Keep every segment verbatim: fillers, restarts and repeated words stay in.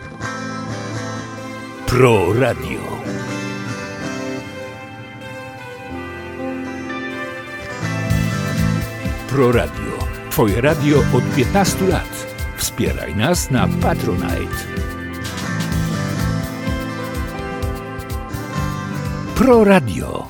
Pro Radio. Pro Radio. Twoje radio od piętnastu lat. Wspieraj nas na Patronite. Pro Radio.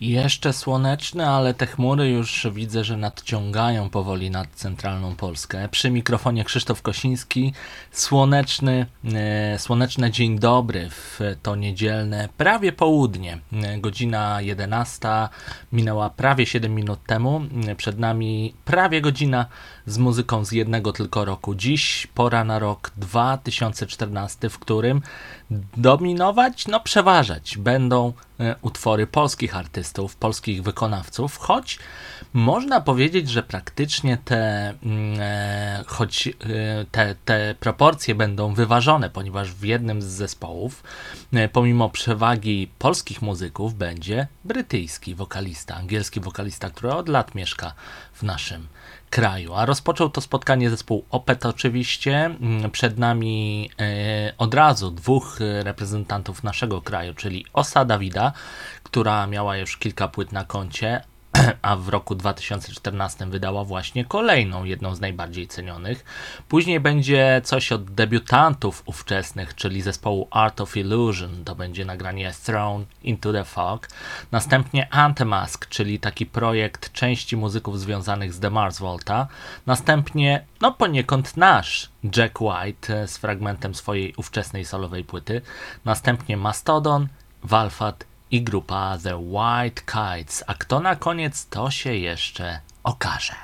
Jeszcze słoneczne, ale te chmury już widzę, że nadciągają powoli nad centralną Polskę. Przy mikrofonie Krzysztof Kosiński. Słoneczny, e, słoneczne dzień dobry w to niedzielne, prawie południe. E, godzina jedenasta, minęła prawie siedem minut temu. E, przed nami prawie godzina z muzyką z jednego tylko roku. Dziś pora na rok dwa tysiące czternasty, w którym dominować, no przeważać będą e, utwory polskich artystów, polskich wykonawców, choć można powiedzieć, że praktycznie te, e, choć e, te, te proporcje będą wyważone, ponieważ w jednym z zespołów, e, pomimo przewagi polskich muzyków, będzie brytyjski wokalista, angielski wokalista, który od lat mieszka w naszym kraju. A rozpoczął to spotkanie zespół Opeth oczywiście. Przed nami e, od razu dwóch reprezentantów naszego kraju, czyli Osa Dawida, która miała już kilka płyt na koncie, a w roku dwa tysiące czternastym wydała właśnie kolejną, jedną z najbardziej cenionych. Później będzie coś od debiutantów ówczesnych, czyli zespołu Art of Illusion, to będzie nagranie Thrown into the Fog. Następnie Antemask, czyli taki projekt części muzyków związanych z The Mars Volta. Następnie, no poniekąd nasz Jack White z fragmentem swojej ówczesnej solowej płyty. Następnie Mastodon, Walfat i grupa The White Kites. A kto na koniec, to się jeszcze okaże.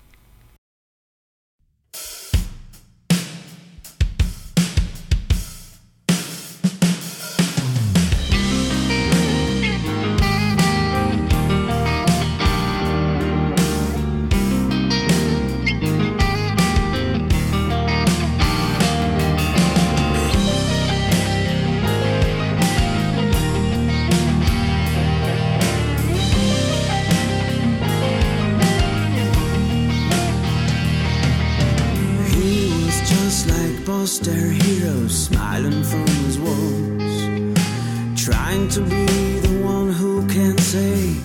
Poster hero smiling from his walls, trying to be the one who can save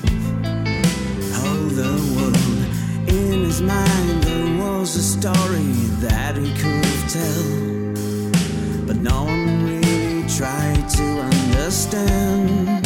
all the world. In his mind there was a story that he could tell, but no one really tried to understand.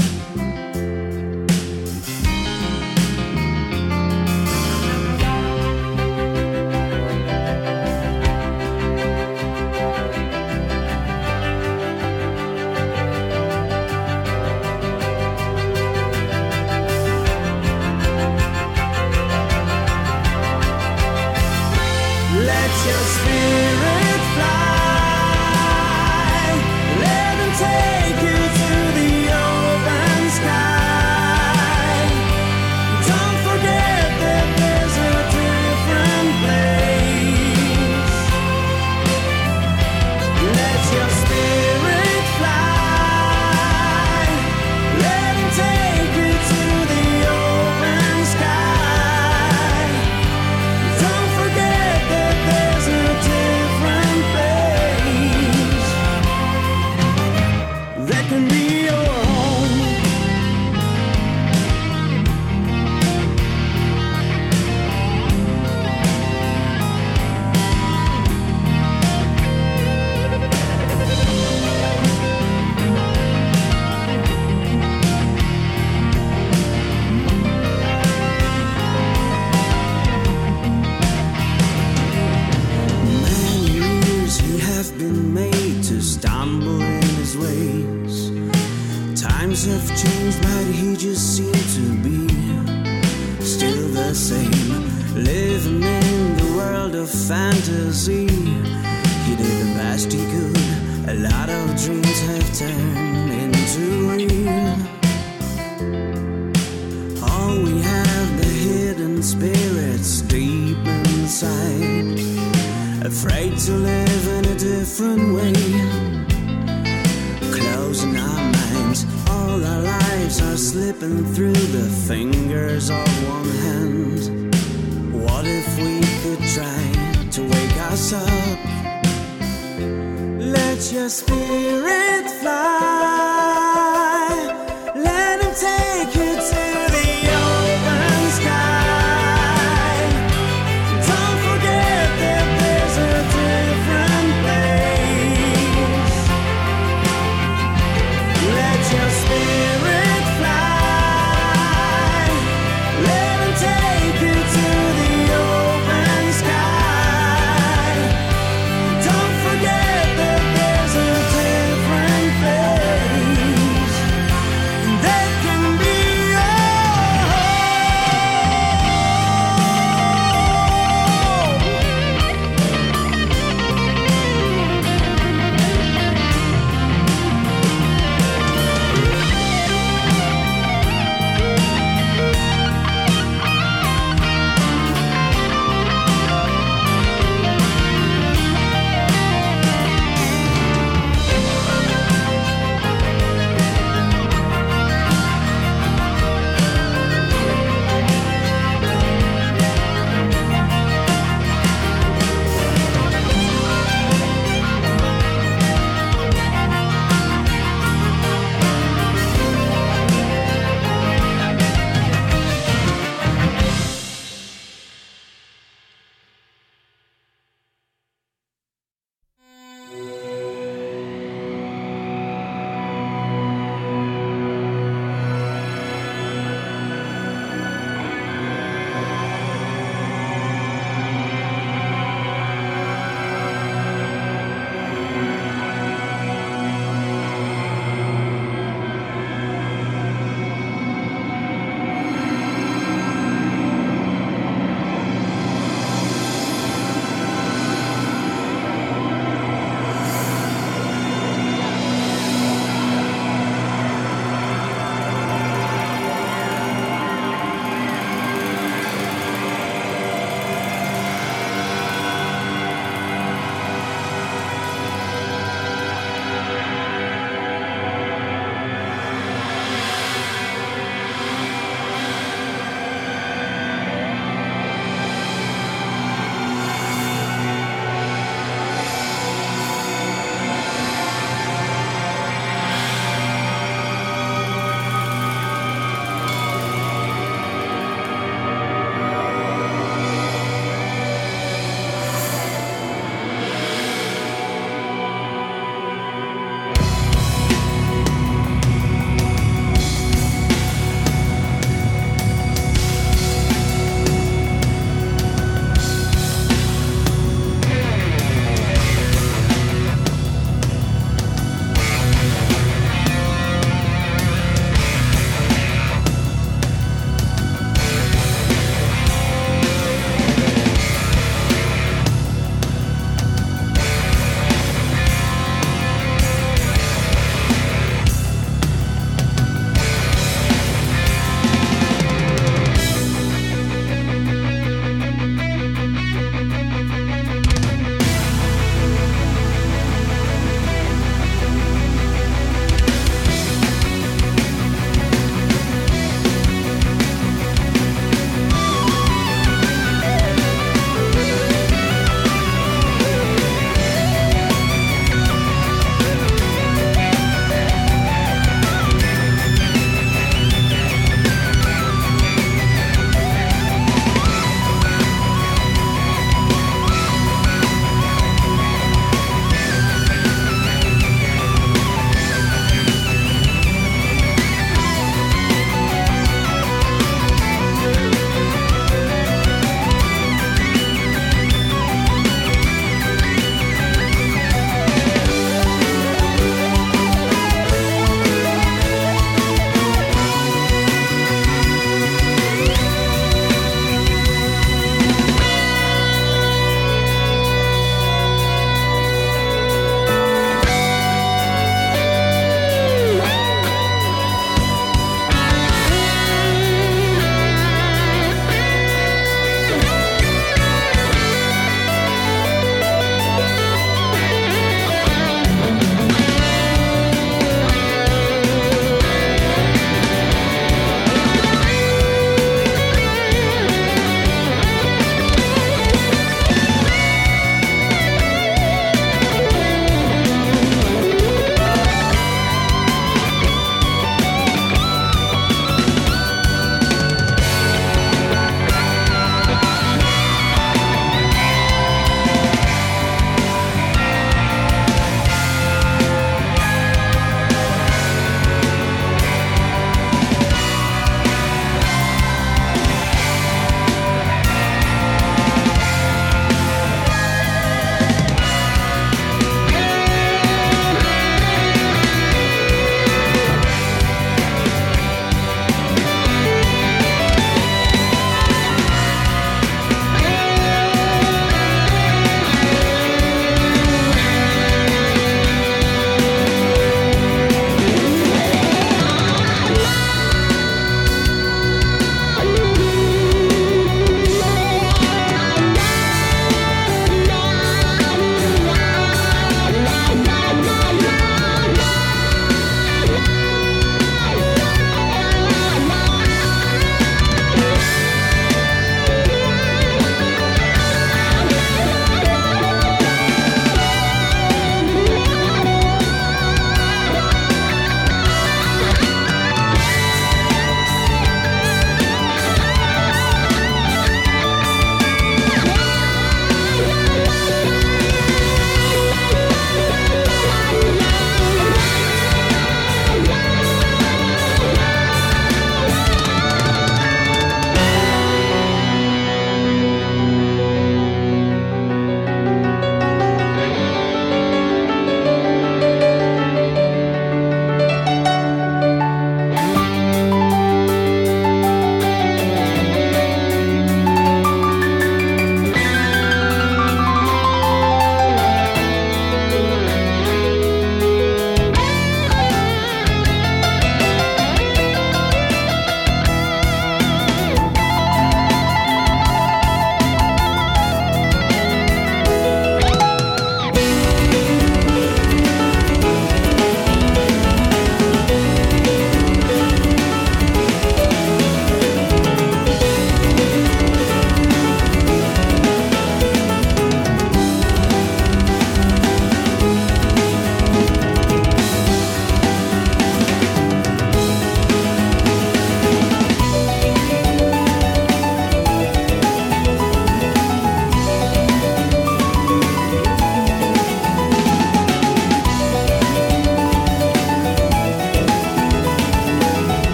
Let your spirit fly.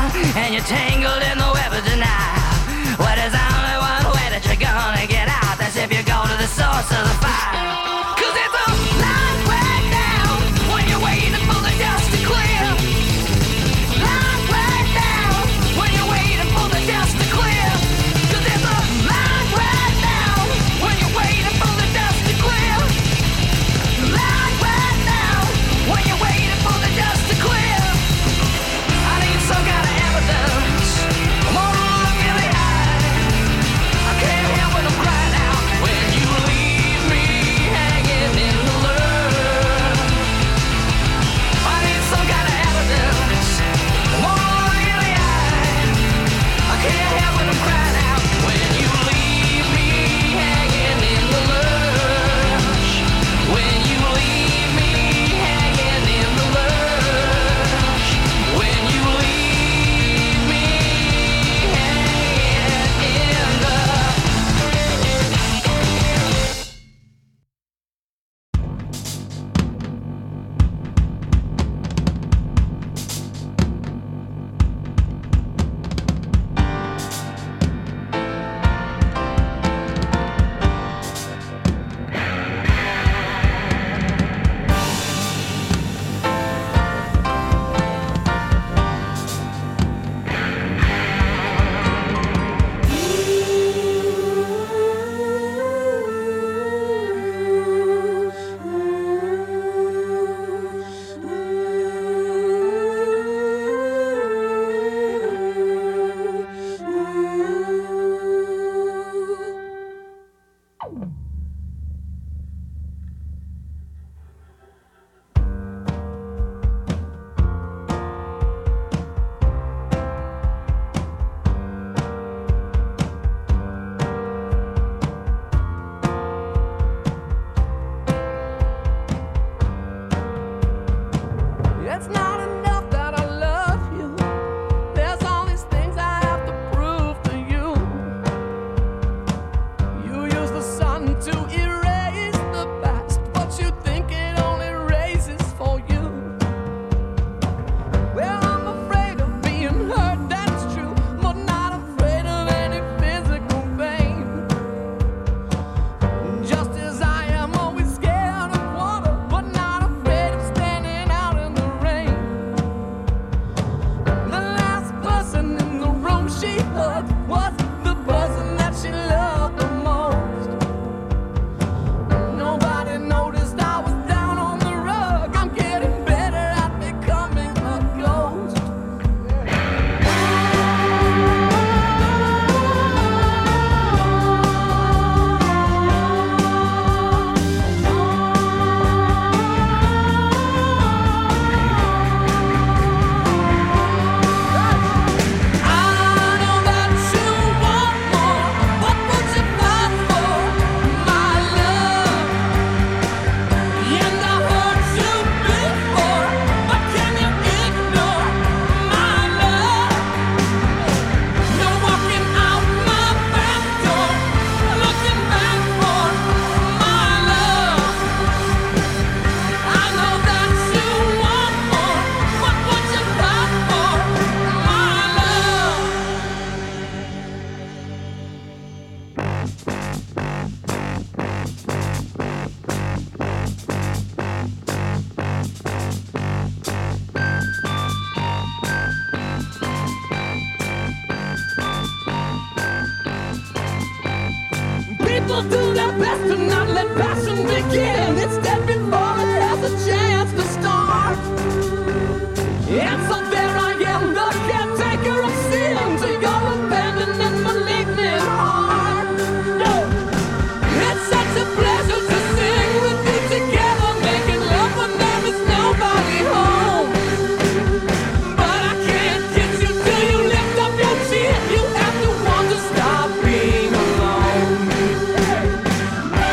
and you're tangled in the web of denial. Well, there's only one way that you're gonna get out. That's if you go to the source of the fire. Cause it's a long way down when you're waiting for the dust to clear. Long way down when you're waiting for the dust to clear. Cause it's a long way down when you're waiting for the dust to clear. Long way down when you're waiting for the dust to clear. I need some kind of evidence. More look in the eye. I can't help when I'm crying out when you leave me hanging in the lurch. I need some kind of evidence. More look in the eye. I can't help when I'm crying out when you leave me hanging in the lurch. When you leave me hanging in the lurch. When you leave me hanging in the It's not enough that I love you. There's all these things I have to prove to you. You use the sun to erase the past, but you think it only erases for you. Well, I'm afraid of being hurt, that's true, but not afraid of any physical pain. Just as I am always scared of water, but not afraid of standing out in the rain. The last person in the room she hugged was the person that she loved the most. Nobody noticed I was down on the rug. I'm getting better at becoming a ghost. I know that you want more. What would you fight for, my love? And I hurt you before, but can you ignore my love? You're walking out my back door, looking back for my love. I know that you want more. What would you fight for, my love? People do their best to not let passion begin. It's dead before it has a chance to start. And so there I am, the caretaker of sin, to your abandoned and malignant heart. It's such a pleasure to sing with you together, making love when there is nobody home. But I can't get you till you lift up your chin. You have to want to stop being alone.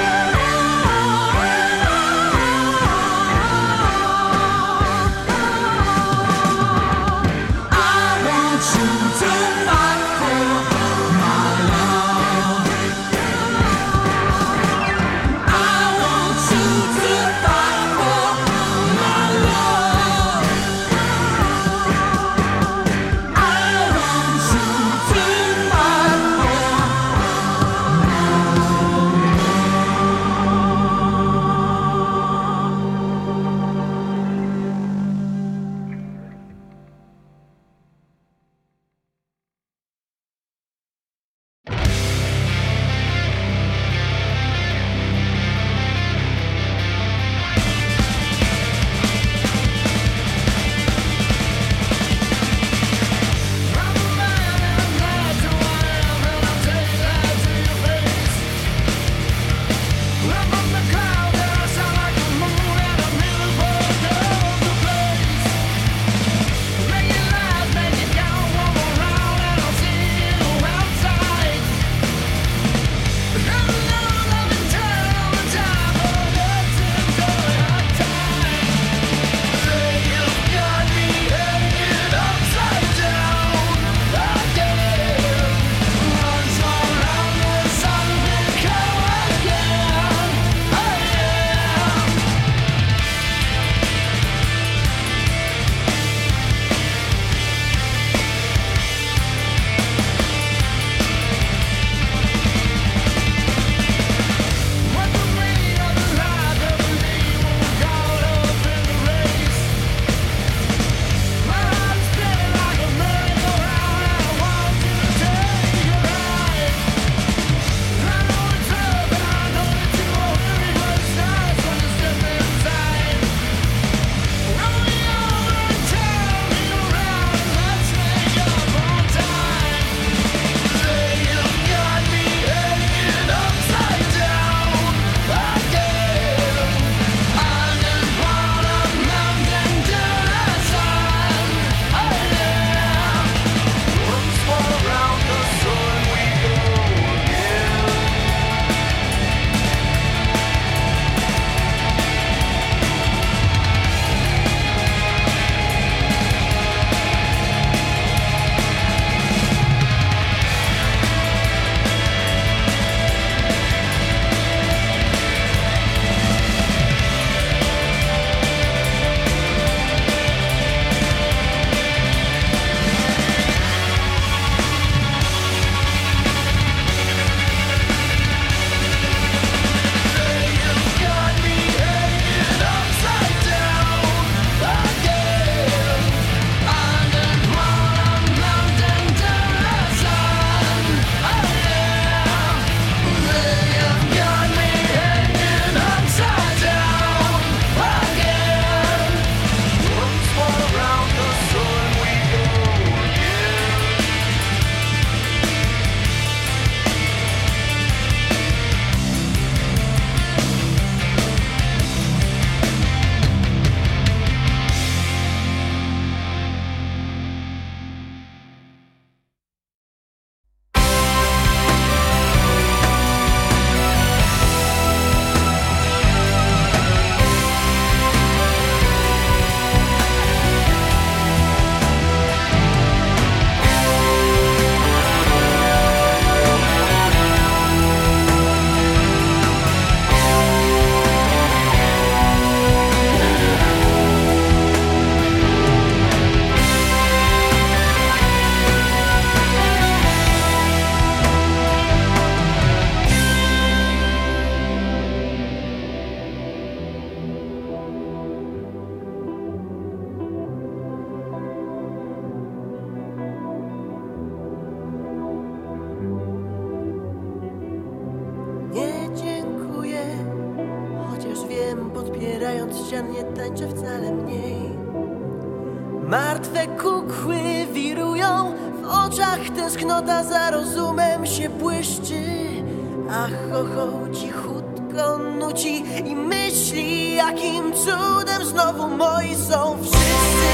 ja nie tańczę wcale mniej. Martwe kukły wirują, w oczach tęsknota za rozumem się błyszczy. A chochoł cichutko nuci i myśli, jakim cudem znowu moi są wszyscy.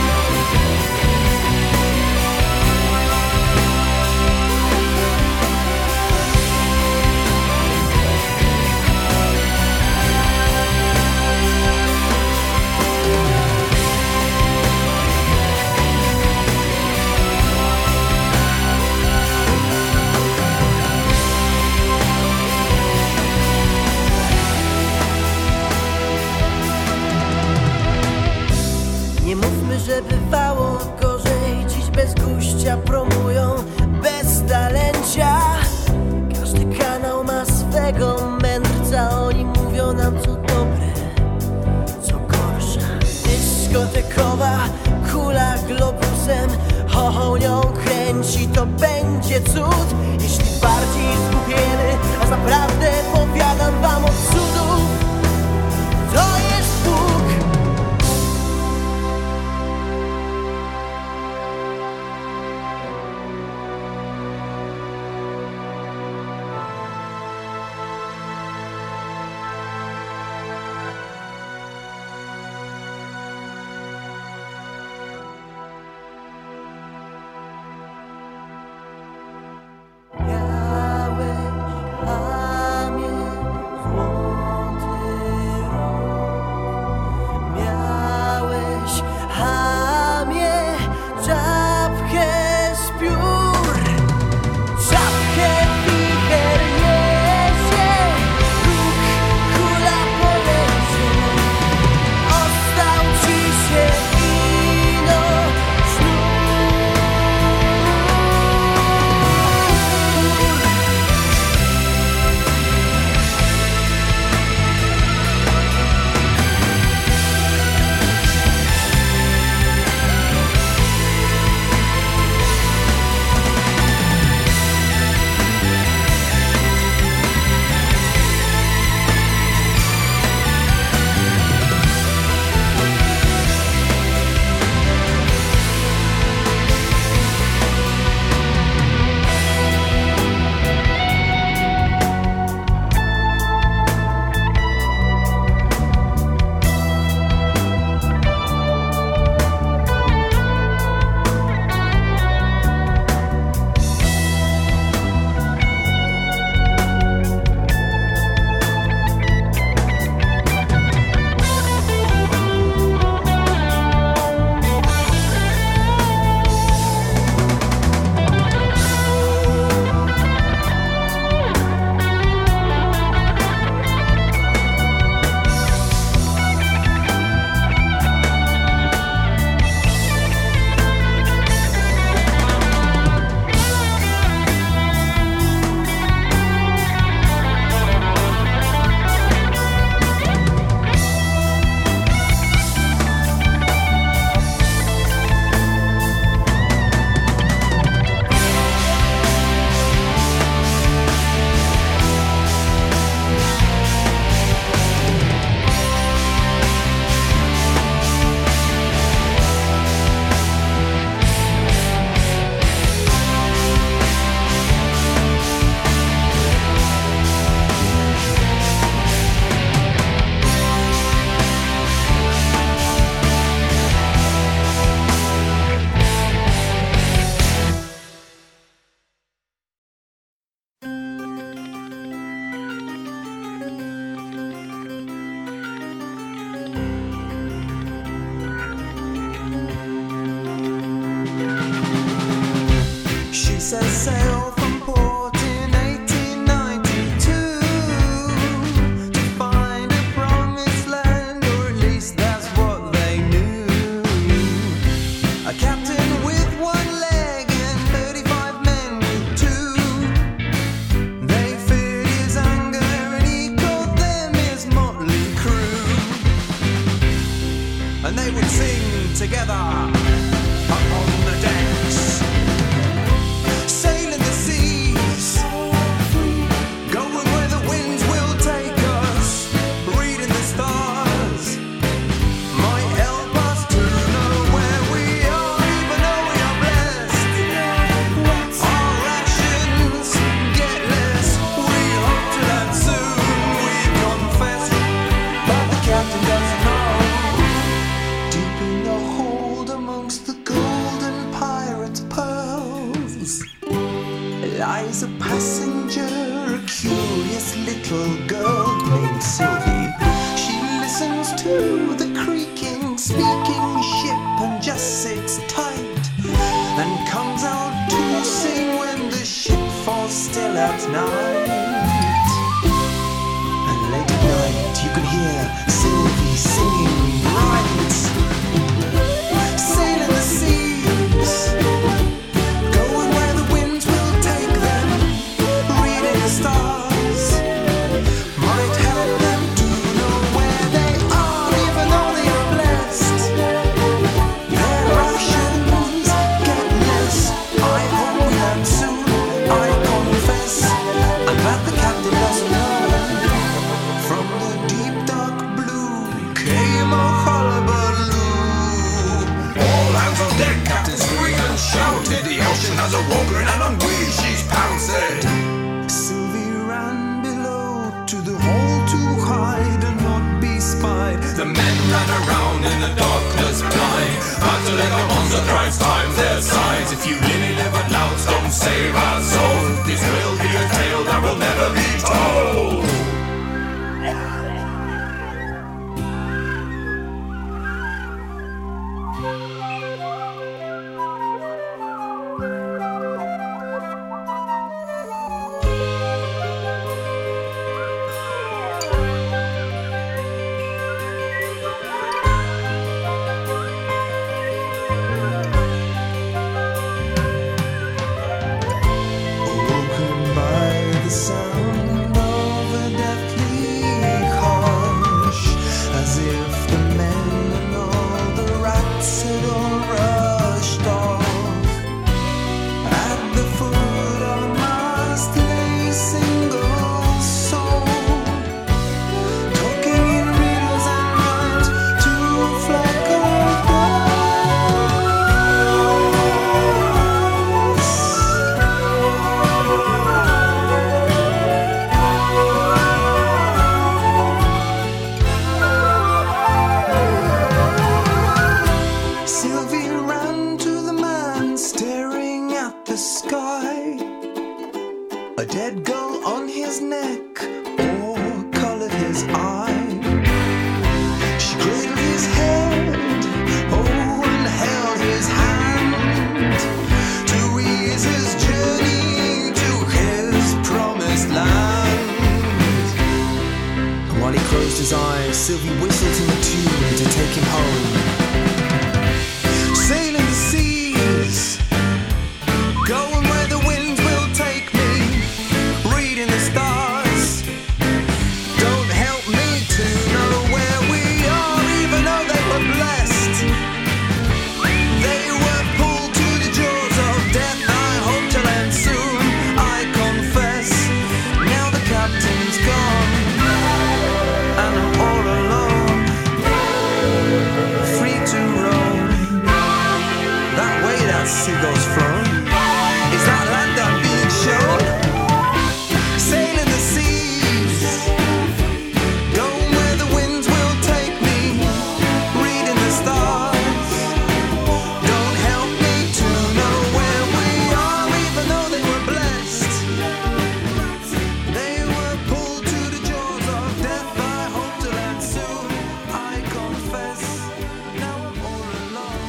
Nie mówmy, że bywało gorzej. Dziś bez guścia promują bez talencia. Każdy kanał ma swego mędrca. Oni mówią nam co dobre, co gorsza. Dyskotekowa kula globusem chochołnią kręci, to będzie cud. Jeśli bardziej zgubiemy, a naprawdę powiadam wam od cudów, to jest Bóg. set sail from port in eighteen ninety-two to find a promised land, or at least that's what they knew. A captain with one leg and thirty-five men with two. They feared his anger and he called them his motley crew. And they would sing together up on the decks, sailing the sea lies a passenger, a curious little girl named Sylvie. She listens to the creaking, speaking ship and just sits tight, and comes out to sing when the ship falls still at night. And late at night you can hear Sylvie singing bright, sailing the seas, going where the winds will take them, reading the stars, might help them to know where they are, even though they are blessed. Their rations get less. I hope we learn soon, I confess. I'm glad the captain doesn't know. From the deep dark blue came a hullabaloo. All hands on deck, captain screamed and shouted. The ocean has awoken and on we she's pounced. Sylvie ran below to the hole to hide and not be spied. The men ran around in the darkness blind, battling the monster thrice times their size. If you really live at Louds, don't save our souls. This will be a tale that will never be told. Awoken by the sound of a deathly hush, as if the men and all the rats had all rushed off. At the foot of a mast lay a single soul, talking in riddles and rhymes to a flock of Sylvie ran to the man staring at the sky, a dead gull on his neck or colored his eye. She cradled his head, oh, and held his hand to ease his journey to his promised land. And while he closed his eyes, Sylvie whistled him a tune to take him home. Sailing the seas, going where the winds will take me, reading the stars. Don't help me to know where we are, even though they were blessed. They were pulled to the jaws of death. I hope to land soon, I confess. Now the captain's gone, and I'm all alone, free to roam. That way that seagull's flown. Is that land I'm being shown? Sailing the seas, going where the winds will take me, reading the stars. Don't help me to know where we are, even though they were blessed. They were pulled to the jaws of death. I hope to land soon, I confess. Now I'm all alone.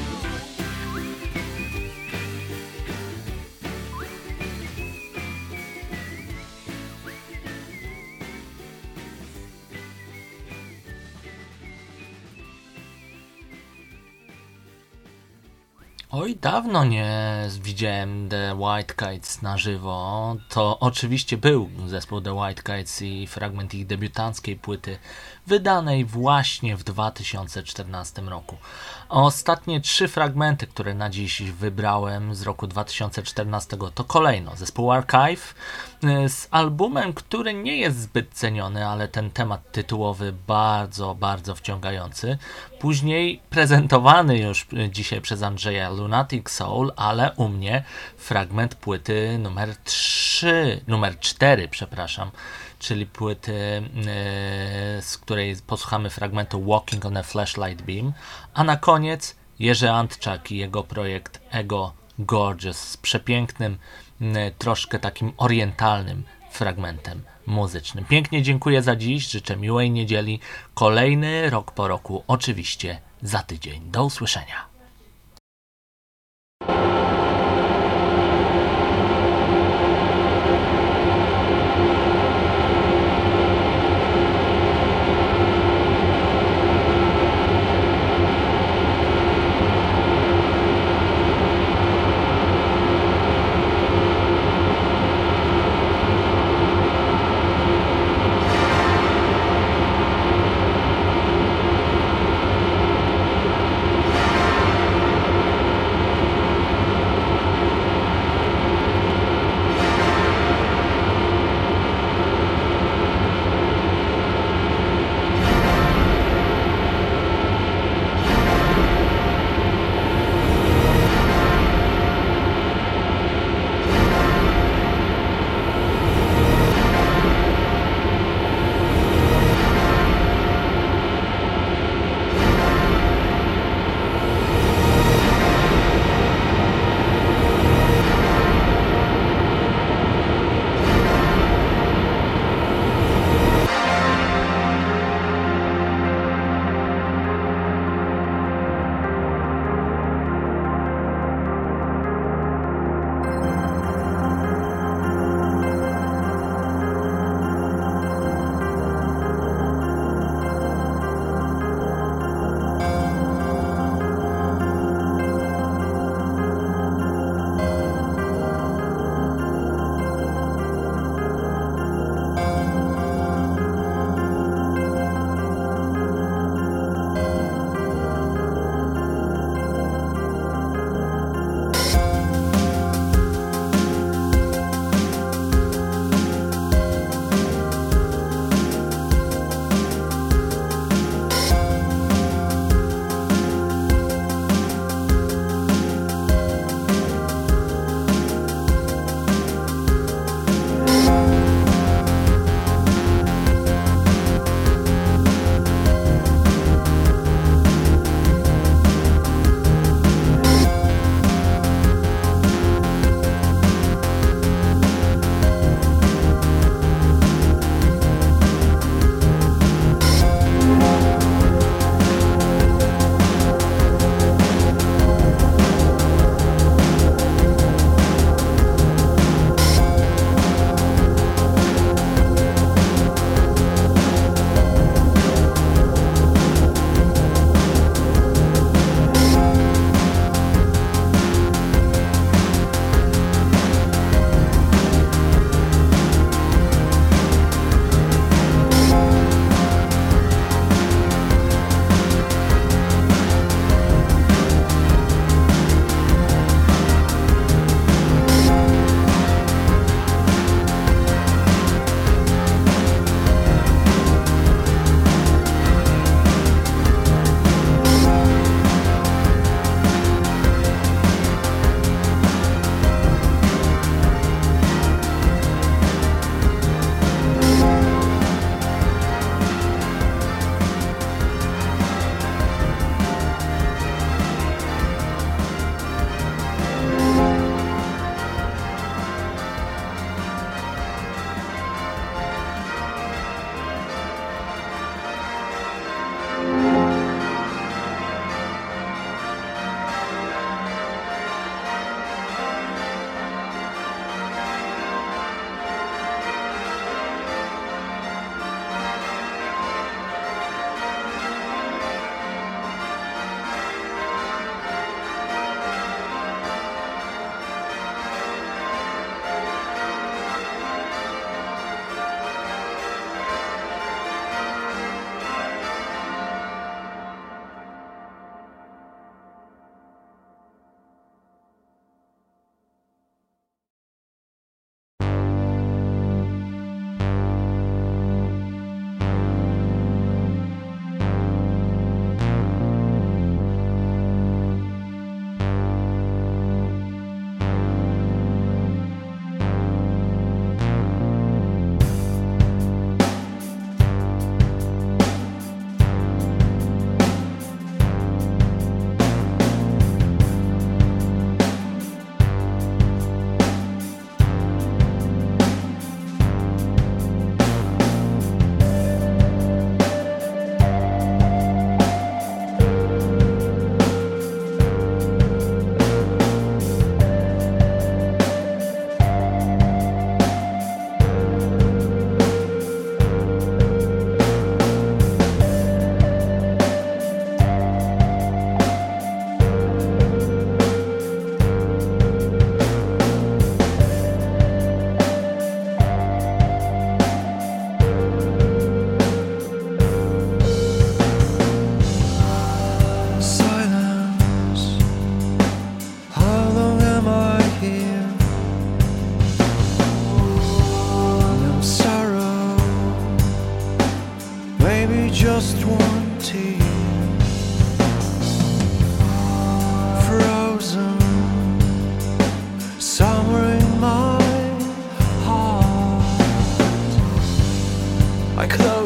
Oj, dawno nie widziałem The White Kites na żywo. To oczywiście był zespół The White Kites i fragment ich debiutanckiej płyty, wydanej właśnie w dwa tysiące czternastym roku. Ostatnie trzy fragmenty, które na dziś wybrałem z roku dwa tysiące czternastego, to kolejno zespół Archive z albumem, który nie jest zbyt ceniony, ale ten temat tytułowy bardzo, bardzo wciągający. Później prezentowany już dzisiaj przez Andrzeja Lunatic Soul, ale u mnie fragment płyty numer trzy, numer cztery, przepraszam, czyli płyty, yy, z której posłuchamy fragmentu Walking on a Flashlight Beam, a na koniec Jerzy Antczak i jego projekt Ego Gorgeous z przepięknym, troszkę takim orientalnym fragmentem muzycznym. Pięknie dziękuję za dziś, życzę miłej niedzieli. Kolejny rok po roku oczywiście za tydzień. Do usłyszenia.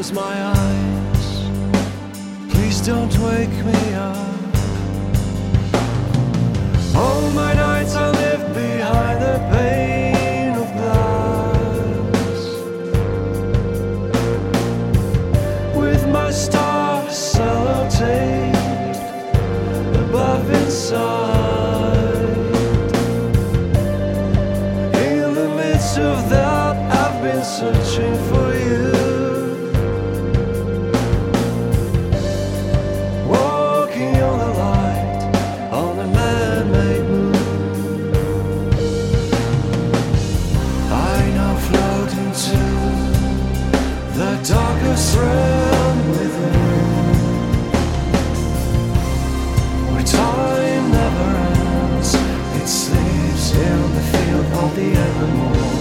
close my eyes. Please don't wake me up. All my nights I live behind the pane of glass, with my stars sellotaped above inside. In the midst of that, I've been searching for you. Walking on the light, on a man-made moon. I now float into the darkest realm within, where time never ends. It sleeps in the field of the evermore.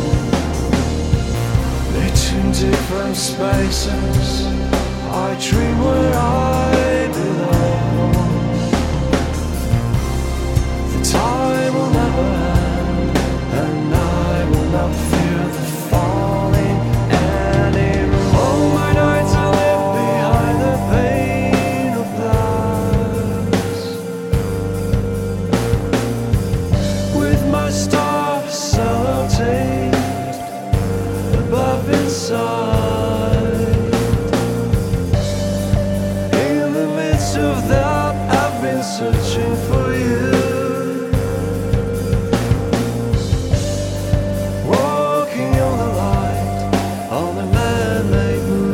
Between different spaces, I dream where I belong. The time will never end, and I will not fear the falling anymore. All my nights I live behind the pane of glass, with my stars sellotaped above inside. In the midst of that, I've been searching for you. Walking on the light, on the man-made moon.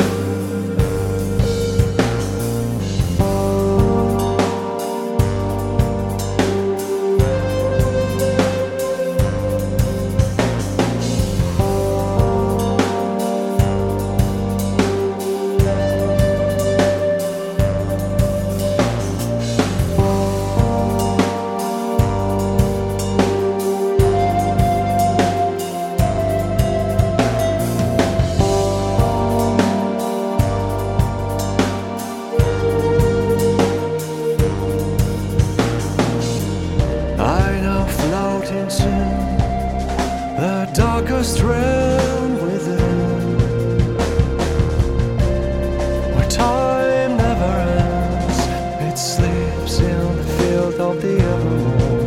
I now float into the darkest realm within, where time never ends. It sleeps in the field of the evermore.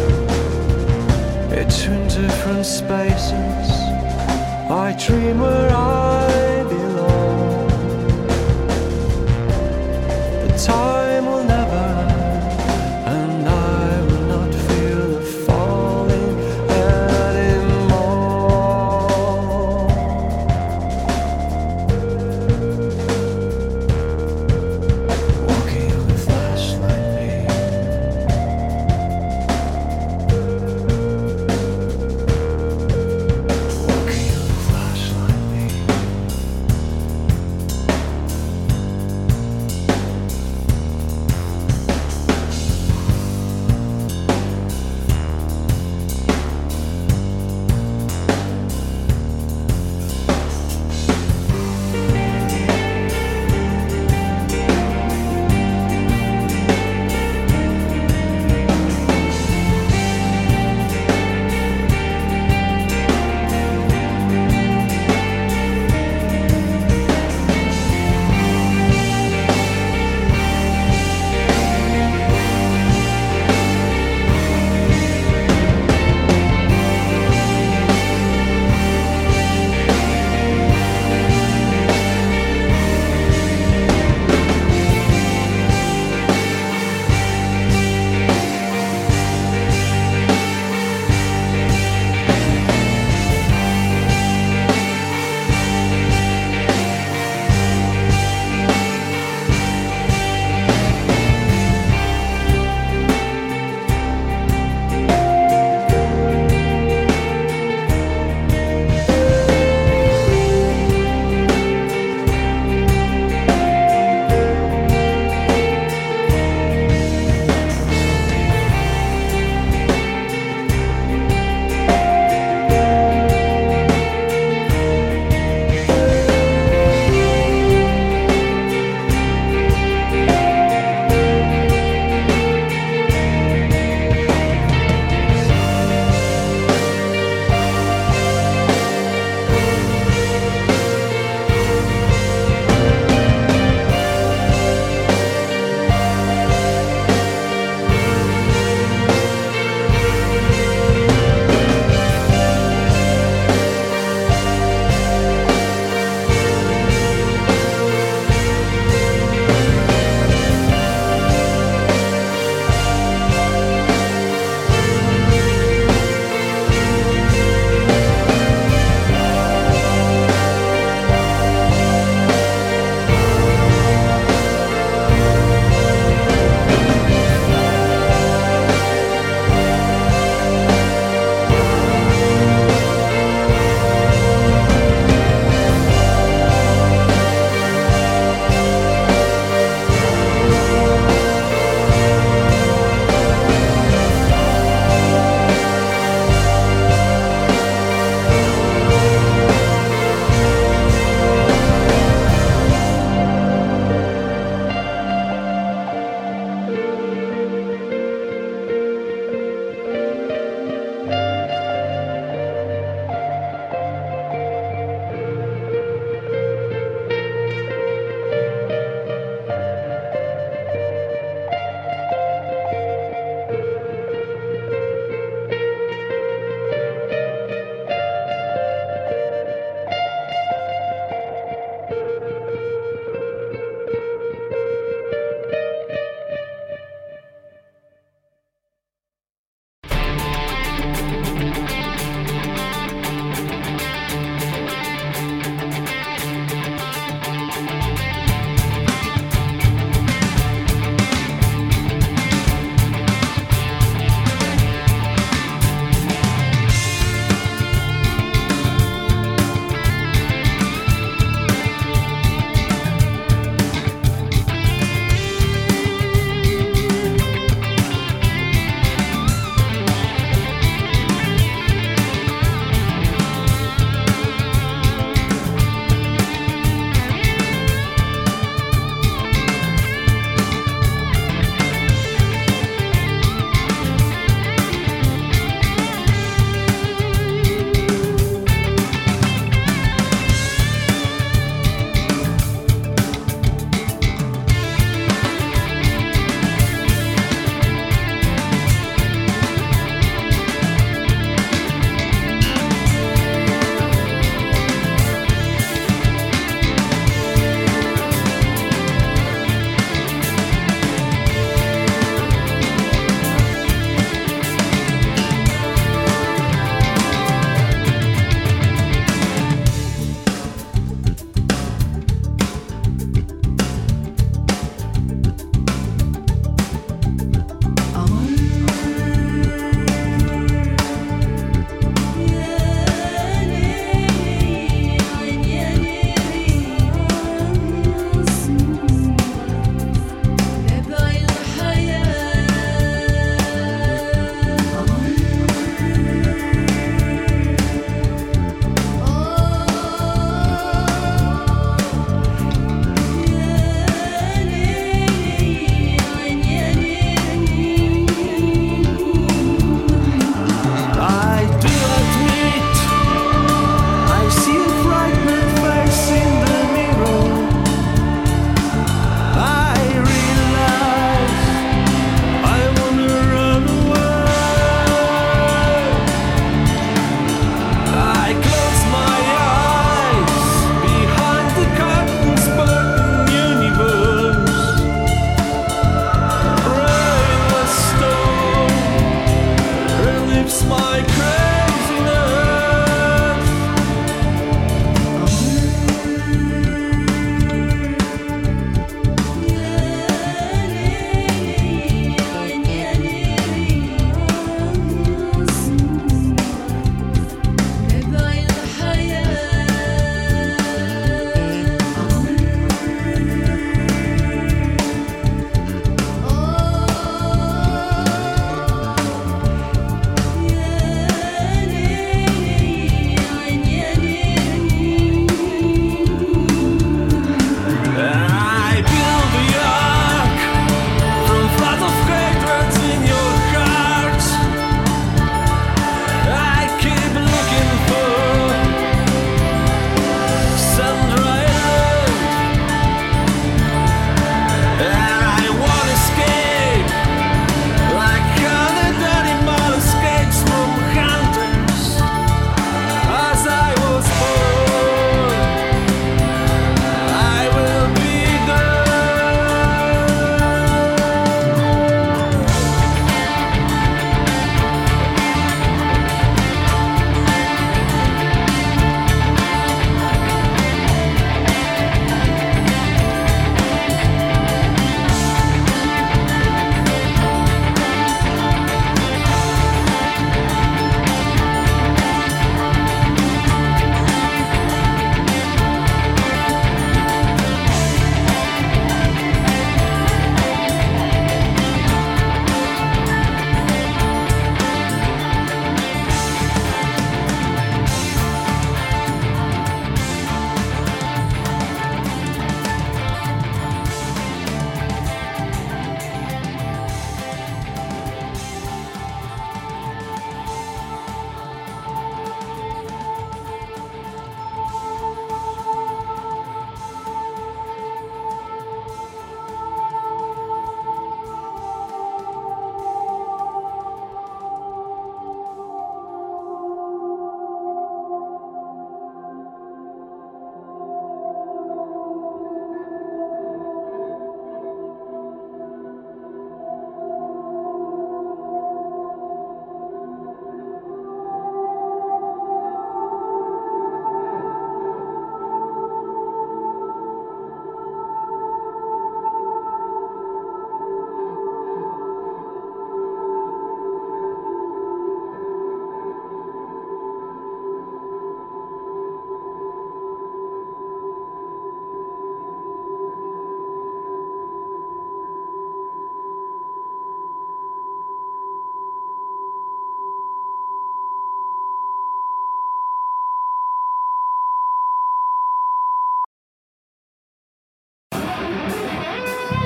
Between different spaces, I dream where I belong. The time will never end, and I will not feel the falling anymore. Walking on the flashlight beam, walking on the flashlight beam.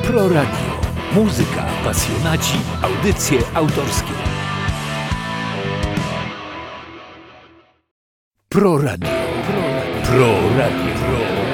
Pro Radio. Muzyka, pasjonaci, audycje autorskie. Pro Radio. Pro Radio. Pro Radio.